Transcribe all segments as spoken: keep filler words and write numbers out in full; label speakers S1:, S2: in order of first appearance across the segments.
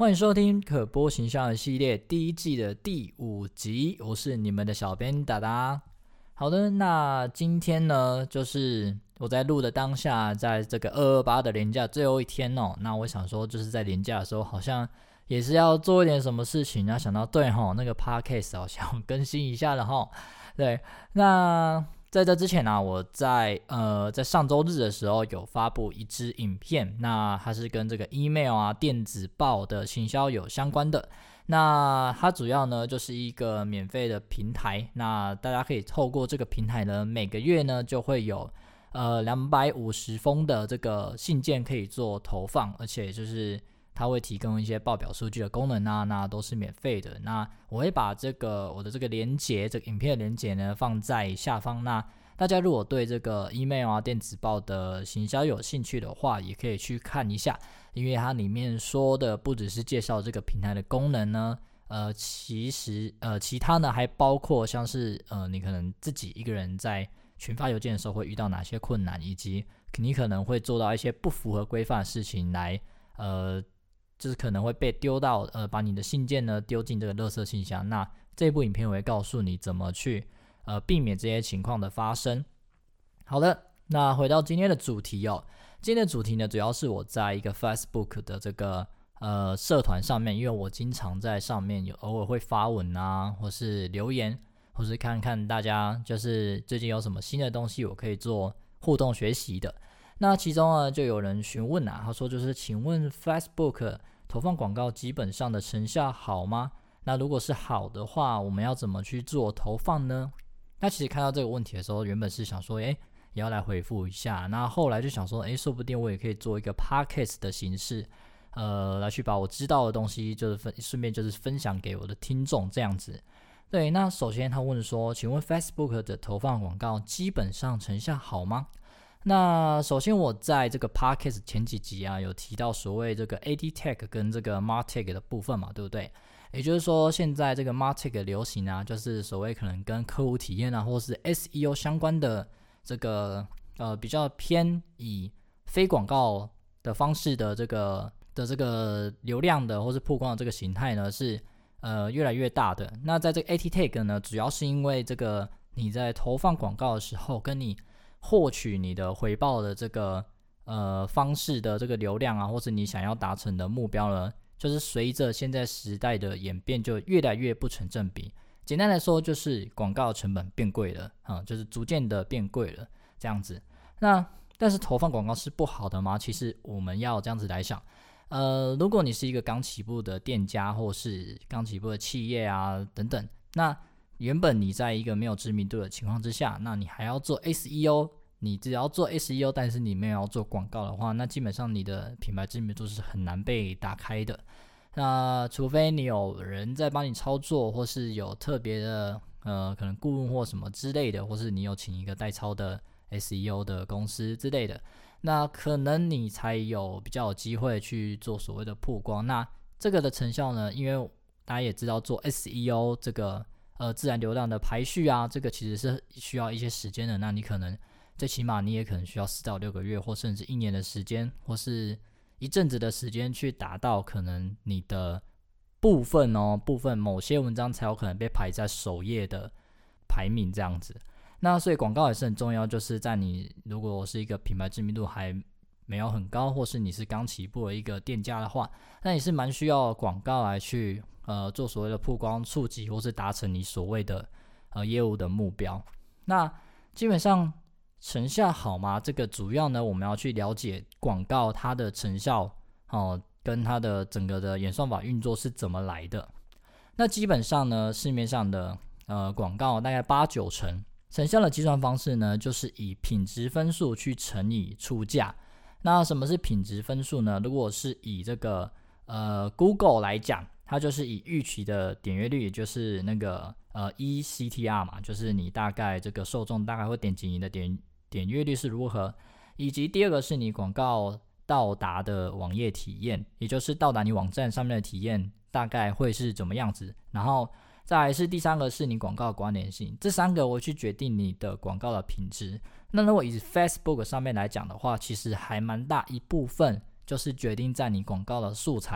S1: 欢迎收听可播形象的系列第一季的第五集，我是你们的小编达达。好的，那今天呢，就是我在录的当下，在这个二二八的连假最后一天哦。那我想说，就是在连假的时候，好像也是要做一点什么事情。然后想到，对吼，那个 podcast 好像更新一下了吼。对，那在这之前呢、啊，我在呃在上周日的时候有发布一支影片，那它是跟这个 email 啊、电子报的行销有相关的。那它主要呢就是一个免费的平台，那大家可以透过这个平台呢，每个月呢就会有呃两百五十封的这个信件可以做投放，而且就是它会提供一些报表数据的功能啊，那都是免费的。那我会把这个我的这个连结，这个影片的连结呢放在下方。那大家如果对这个 email 啊、电子报的行销有兴趣的话，也可以去看一下，因为它里面说的不只是介绍这个平台的功能呢，呃，其实呃其他呢还包括像是呃你可能自己一个人在群发邮件的时候会遇到哪些困难，以及你可能会做到一些不符合规范的事情来呃。就是可能会被丢到呃，把你的信件呢丢进这个垃圾信箱。那这部影片我会告诉你怎么去呃避免这些情况的发生。好的，那回到今天的主题哦，今天的主题呢主要是我在一个 Facebook 的这个呃社团上面，因为我经常在上面有偶尔会发文啊，或是留言，或是看看大家就是最近有什么新的东西我可以做互动学习的。那其中呢，就有人询问啊，他说就是请问 Facebook 投放广告基本上的成效好吗？那如果是好的话，我们要怎么去做投放呢？那其实看到这个问题的时候，原本是想说，诶，也要来回复一下。那后来就想说，诶，说不定我也可以做一个 podcast 的形式，呃，来去把我知道的东西，就是分顺便就是分享给我的听众这样子。对，那首先他问说，请问 Facebook 的投放广告基本上成效好吗？那首先我在这个 podcast 前几集啊有提到所谓这个 A D Tag 跟这个 Martech 的部分嘛，对不对？也就是说现在这个 Martech 流行啊，就是所谓可能跟客户体验啊或是 S E O 相关的这个呃比较偏以非广告的方式的这个的这个流量的或是曝光的这个形态呢是呃越来越大的。那在这个 A D Tag 呢，主要是因为这个你在投放广告的时候跟你获取你的回报的这个呃方式的这个流量啊，或是你想要达成的目标呢，就是随着现在时代的演变，就越来越不成正比。简单来说，就是广告成本变贵了啊、嗯，就是逐渐的变贵了这样子。那但是投放广告是不好的吗？其实我们要这样子来想，呃，如果你是一个刚起步的店家，或是刚起步的企业啊等等，那原本你在一个没有知名度的情况之下，那你还要做 S E O， 你只要做 S E O， 但是你没有要做广告的话，那基本上你的品牌知名度是很难被打开的。那除非你有人在帮你操作，或是有特别的呃可能顾问或什么之类的，或是你有请一个代操的 S E O 的公司之类的，那可能你才有比较有机会去做所谓的曝光。那这个的成效呢，因为大家也知道做 S E O 这个呃，自然流量的排序啊，这个其实是需要一些时间的。那你可能最起码你也可能需要四到六个月，或甚至一年的时间，或是一阵子的时间去达到可能你的部分哦，部分某些文章才有可能被排在首页的排名这样子。那所以广告也是很重要，就是在你如果是一个品牌知名度还没有很高，或是你是刚起步的一个店家的话，那你是蛮需要广告来去呃做所谓的曝光触及，或是达成你所谓的呃业务的目标。那基本上成效好吗？这个主要呢我们要去了解广告它的成效哦，跟它的整个的演算法运作是怎么来的。那基本上呢市面上的呃广告大概八九成成效的计算方式呢，就是以品质分数去乘以出价。那什么是品质分数呢？如果是以这个呃 Google 来讲，它就是以预期的点阅率，也就是那个呃 E C T R 嘛，就是你大概这个受众大概会点击你的点点阅率是如何，以及第二个是你广告到达的网页体验，也就是到达你网站上面的体验大概会是怎么样子，然后再来是第三个是你广告的关联性，这三个我去决定你的广告的品质。那如果以 Facebook 上面来讲的话，其实还蛮大一部分就是决定在你广告的素材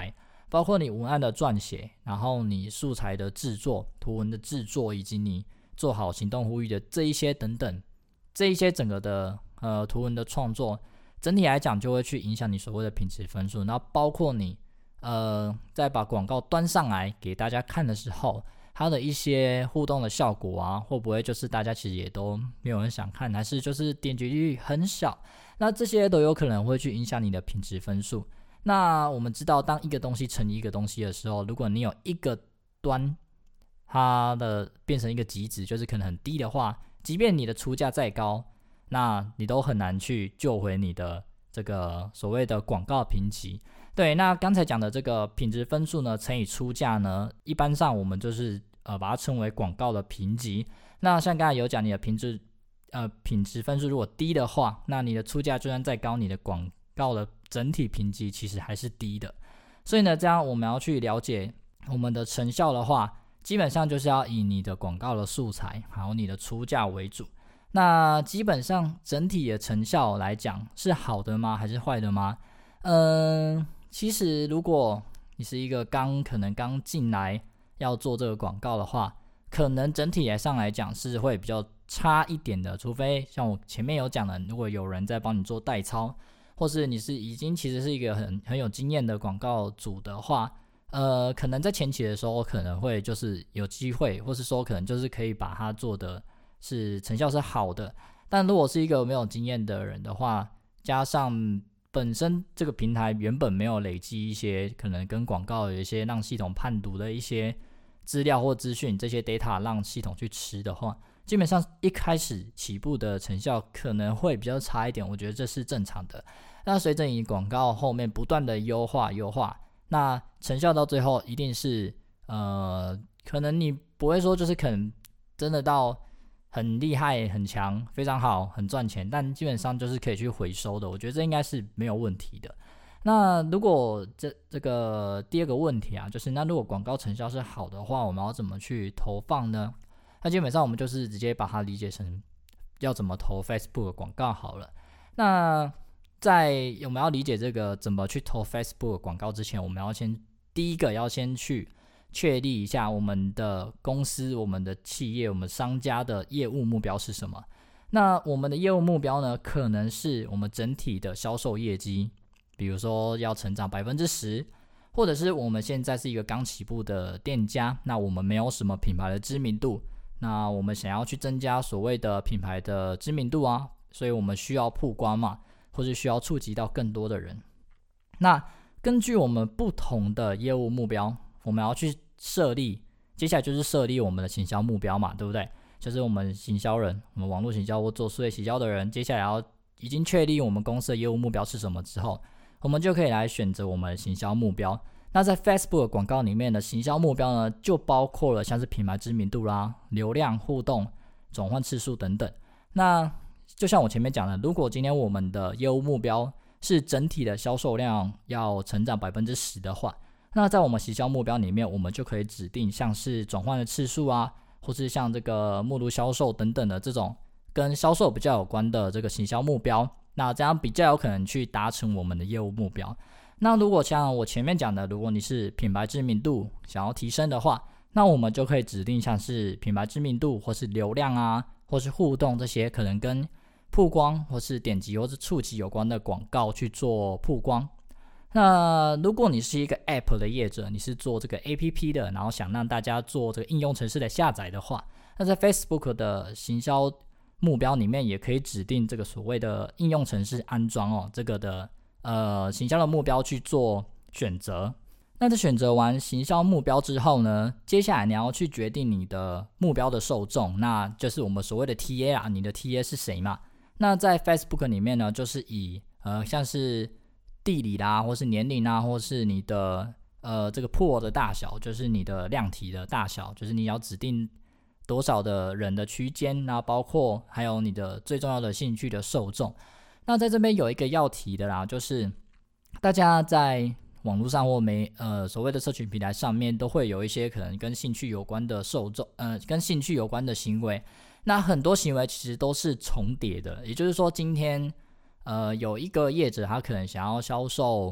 S1: 包括你文案的撰写，然后你素材的制作、图文的制作，以及你做好行动呼吁的这一些等等，这一些整个的呃图文的创作，整体来讲就会去影响你所谓的品质分数。然后包括你呃在把广告端上来给大家看的时候，它的一些互动的效果啊，会不会就是大家其实也都没有人想看，还是就是点击率很小，那这些都有可能会去影响你的品质分数。那我们知道，当一个东西乘以一个东西的时候，如果你有一个端它的变成一个极值，就是可能很低的话，即便你的出价再高，那你都很难去救回你的这个所谓的广告评级。对，那刚才讲的这个品质分数呢，乘以出价呢，一般上我们就是呃把它称为广告的评级。那像刚才有讲，你的品质呃品质分数如果低的话，那你的出价就算再高，你的广告的整体评级其实还是低的。所以呢，这样我们要去了解我们的成效的话，基本上就是要以你的广告的素材还有你的出价为主。那基本上整体的成效来讲是好的吗？还是坏的吗？嗯、呃，其实如果你是一个刚可能刚进来要做这个广告的话，可能整体来上来讲是会比较差一点的，除非像我前面有讲的，如果有人在帮你做代操，或是你是已经其实是一个很很有经验的广告主的话，呃，可能在前期的时候可能会就是有机会，或是说可能就是可以把它做的是成效是好的。但如果是一个没有经验的人的话，加上本身这个平台原本没有累积一些可能跟广告有一些让系统判读的一些资料或资讯，这些 data 让系统去吃的话，基本上一开始起步的成效可能会比较差一点，我觉得这是正常的。那随着你广告后面不断的优化优化，那成效到最后一定是呃，可能你不会说就是可能真的到很厉害很强非常好很赚钱，但基本上就是可以去回收的，我觉得这应该是没有问题的。那如果这这个第二个问题啊，就是那如果广告成效是好的话，我们要怎么去投放呢？那基本上我们就是直接把它理解成要怎么投 Facebook 的广告好了。那在我们要理解这个怎么去投 Facebook 的广告之前，我们要先第一个要先去确立一下我们的公司、我们的企业、我们商家的业务目标是什么。那我们的业务目标呢，可能是我们整体的销售业绩，比如说要成长 百分之十， 或者是我们现在是一个刚起步的店家，那我们没有什么品牌的知名度，那我们想要去增加所谓的品牌的知名度啊，所以我们需要曝光嘛，或是需要触及到更多的人。那根据我们不同的业务目标，我们要去设立，接下来就是设立我们的行销目标嘛，对不对？就是我们行销人，我们网络行销或做数位行销的人，接下来要已经确立我们公司的业务目标是什么之后，我们就可以来选择我们的行销目标。那在 Facebook 的广告里面的行销目标呢，就包括了像是品牌知名度啦、流量、互动、转换次数等等。那就像我前面讲的，如果今天我们的业务目标是整体的销售量要成长 百分之十 的话，那在我们行销目标里面，我们就可以指定像是转换的次数啊，或是像这个目录销售等等的这种跟销售比较有关的这个行销目标，那这样比较有可能去达成我们的业务目标。那如果像我前面讲的，如果你是品牌知名度想要提升的话，那我们就可以指定像是品牌知名度或是流量啊，或是互动这些可能跟曝光或是点击或是触及有关的广告去做曝光。那如果你是一个 App 的业者，你是做这个 A P P 的，然后想让大家做这个应用程式的下载的话，那在 Facebook 的行销目标里面也可以指定这个所谓的应用程式安装哦，这个的呃行销的目标去做选择。那在选择完行销目标之后呢，接下来你要去决定你的目标的受众，那就是我们所谓的 T A 啊，你的 T A 是谁嘛？那在 Facebook 里面呢，就是以呃像是地理啦，或是年龄啦，或是你的呃这个 pool 的大小，就是你的量体的大小，就是你要指定多少的人的区间，那包括还有你的最重要的兴趣的受众。那在这边有一个要提的啦，就是大家在网络上或没呃所谓的社群平台上面，都会有一些可能跟兴趣有关的受众，呃跟兴趣有关的行为。那很多行为其实都是重叠的，也就是说，今天呃有一个业者他可能想要销售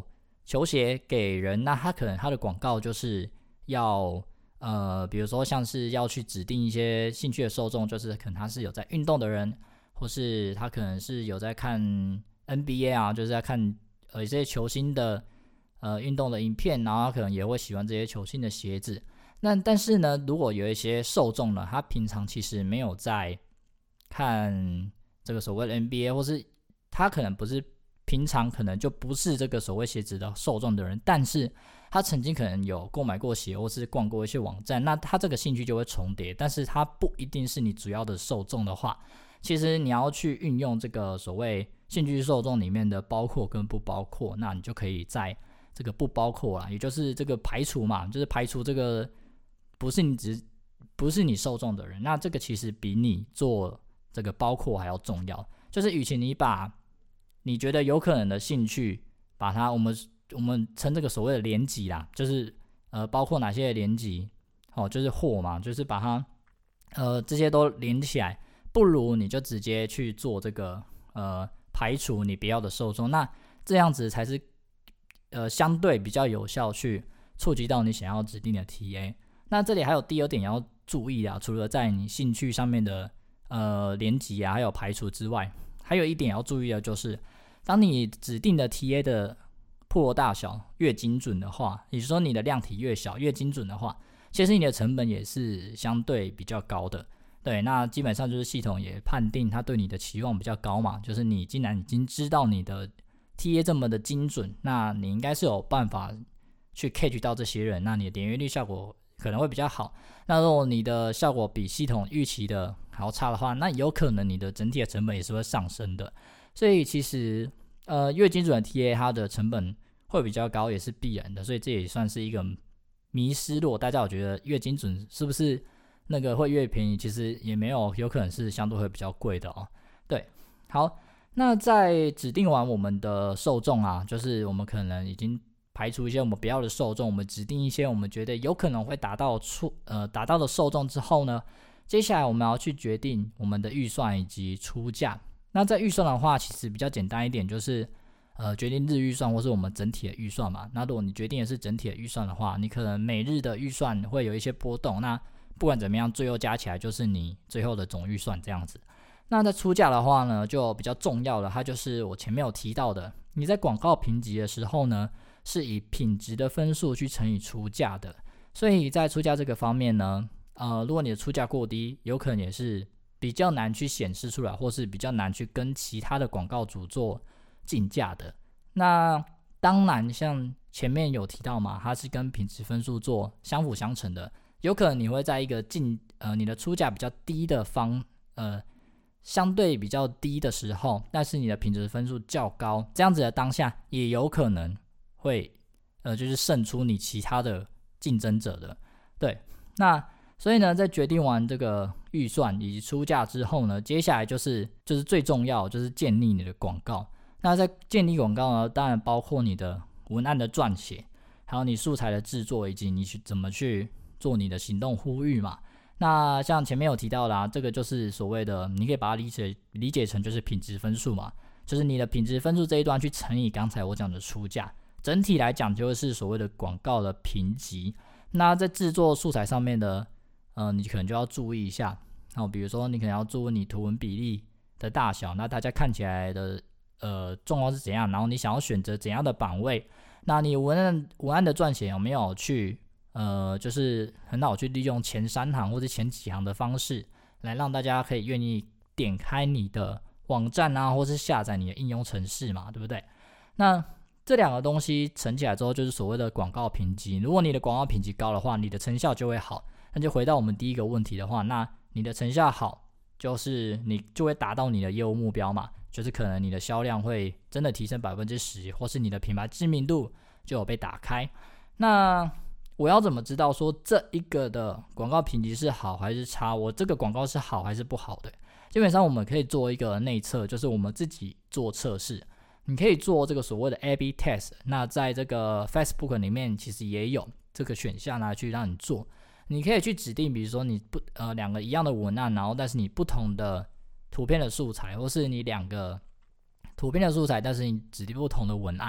S1: 球鞋给人，那他可能他的广告就是要呃，比如说像是要去指定一些兴趣的受众，就是可能他是有在运动的人，或是他可能是有在看 N B A 啊，就是在看呃一些球星的呃运动的影片，然后他可能也会喜欢这些球星的鞋子。那但是呢，如果有一些受众呢，他平常其实没有在看这个所谓的 N B A， 或是他可能不是平常可能就不是这个所谓鞋子的受众的人，但是他曾经可能有购买过鞋或是逛过一些网站，那他这个兴趣就会重叠，但是他不一定是你主要的受众的话，其实你要去运用这个所谓兴趣受众里面的包括跟不包括，那你就可以在这个不包括啦，也就是这个排除嘛，就是排除这个不是你只不是你受众的人，那这个其实比你做这个包括还要重要。就是与其你把你觉得有可能的兴趣，把它我们我们称这个所谓的连级啦，就是呃包括哪些连级，哦，就是或嘛，就是把它呃这些都连起来，不如你就直接去做这个呃排除你不要的受众，那这样子才是呃相对比较有效去触及到你想要指定的 T A。那这里还有第二点要注意啊，除了在你兴趣上面的呃连级啊，还有排除之外，还有一点要注意的就是，当你指定的 T A 的破落大小越精准的话，也就是说你的量体越小越精准的话，其实你的成本也是相对比较高的。对，那基本上就是系统也判定它对你的期望比较高嘛，就是你既然已经知道你的 T A 这么的精准，那你应该是有办法去 catch 到这些人，那你的点阅率效果可能会比较好。那如果你的效果比系统预期的还要差的话，那有可能你的整体的成本也是会上升的。所以其实呃越精准的 T A 它的成本会比较高，也是必然的，所以这也算是一个迷失。如果大家有觉得越精准是不是那个会越便宜，其实也没有，有可能是相对会比较贵的哦。对，好，那在指定完我们的受众啊，就是我们可能已经排除一些我们不要的受众，我们指定一些我们觉得有可能会达到出呃达到的受众之后呢，接下来我们要去决定我们的预算以及出价。那在预算的话，其实比较简单一点，就是呃决定日预算或是我们整体的预算嘛。那如果你决定的是整体的预算的话，你可能每日的预算会有一些波动，那不管怎么样，最后加起来就是你最后的总预算这样子。那在出价的话呢，就比较重要的，它就是我前面有提到的，你在广告评级的时候呢，是以品质的分数去乘以出价的。所以在出价这个方面呢，呃，如果你的出价过低，有可能也是比较难去显示出来，或是比较难去跟其他的广告主做竞价的。那当然，像前面有提到嘛，它是跟品质分数做相辅相成的。有可能你会在一个竞呃你的出价比较低的方呃相对比较低的时候，但是你的品质分数较高，这样子的当下也有可能会呃就是胜出你其他的竞争者的。对，那所以呢，在决定完这个预算以及出价之后呢，接下来就是就是最重要就是建立你的广告。那在建立广告呢，当然包括你的文案的撰写，还有你素材的制作，以及你去怎么去做你的行动呼吁嘛。那像前面有提到啦、啊，这个就是所谓的，你可以把它理解理解成就是品质分数嘛，就是你的品质分数这一端去乘以刚才我讲的出价，整体来讲就是所谓的广告的评级。那在制作素材上面的，呃，你可能就要注意一下。然后比如说你可能要注意你图文比例的大小，那大家看起来的呃状况是怎样，然后你想要选择怎样的版位，那你文案文案的撰写有没有去呃，就是很好去利用前三行或者前几行的方式，来让大家可以愿意点开你的网站啊，或是下载你的应用程式嘛，对不对？那这两个东西乘起来之后，就是所谓的广告评级。如果你的广告评级高的话，你的成效就会好。那就回到我们第一个问题的话，那你的成效好，就是你就会达到你的业务目标嘛，就是可能你的销量会真的提升 百分之十， 或是你的品牌知名度就有被打开。那我要怎么知道说这一个的广告评级是好还是差？我这个广告是好还是不好的？基本上我们可以做一个内测，就是我们自己做测试。你可以做这个所谓的 A B test， 那在这个 Facebook 里面其实也有这个选项来去让你做。你可以去指定，比如说你不呃两个一样的文案，然后但是你不同的图片的素材，或是你两个图片的素材，但是你指定不同的文案，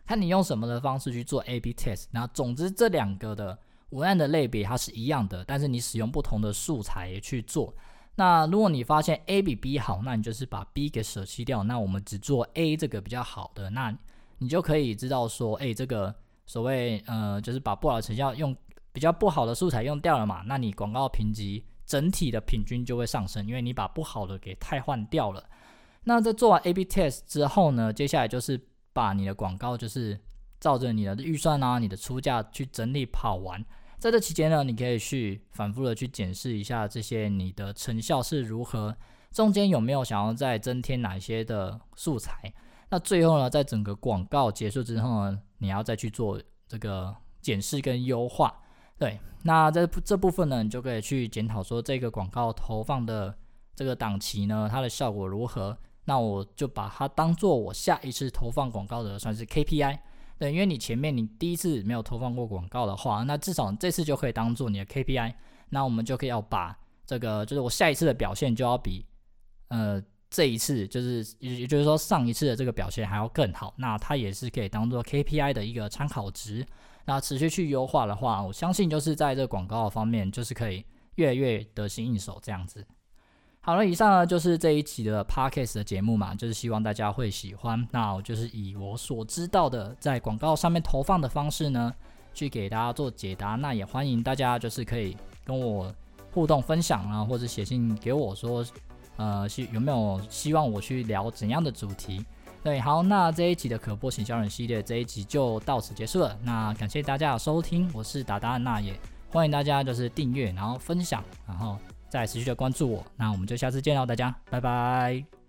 S1: 看你用什么的方式去做 A B test。 那总之这两个的文案的类别它是一样的，但是你使用不同的素材去做。那如果你发现 A 比 B 好，那你就是把 B 给舍弃掉，那我们只做 A 这个比较好的，那你就可以知道说，哎，这个所谓呃，就是把不好的成效用比较不好的素材用掉了嘛，那你广告评级整体的平均就会上升，因为你把不好的给汰换掉了。那在做完 A B test 之后呢，接下来就是把你的广告就是照着你的预算啊、你的出价去整理跑完。在这期间呢，你可以去反复的去检视一下这些你的成效是如何，中间有没有想要再增添哪些的素材。那最后呢，在整个广告结束之后呢，你要再去做这个检视跟优化。对，那在这部分呢，你就可以去检讨说这个广告投放的这个档期呢，它的效果如何。那我就把它当做我下一次投放广告的算是 K P I。对，因为你前面你第一次没有投放过广告的话，那至少这次就可以当做你的 K P I。那我们就可以要把这个，就是我下一次的表现就要比呃这一次，就是也就是说上一次的这个表现还要更好。那它也是可以当做 K P I 的一个参考值。那持续去优化的话，我相信就是在这个广告方面，就是可以越来越得心应手这样子。好了，以上呢就是这一期的 Podcast 的节目嘛，就是希望大家会喜欢。那我就是以我所知道的在广告上面投放的方式呢，去给大家做解答。那也欢迎大家就是可以跟我互动分享啊，或者写信给我说，呃，有没有希望我去聊怎样的主题？对，好，那这一集的可播行销人系列这一集就到此结束了。那感谢大家的收听，我是达达，那也欢迎大家就是订阅，然后分享，然后再持续的关注我。那我们就下次见喽，大家拜拜。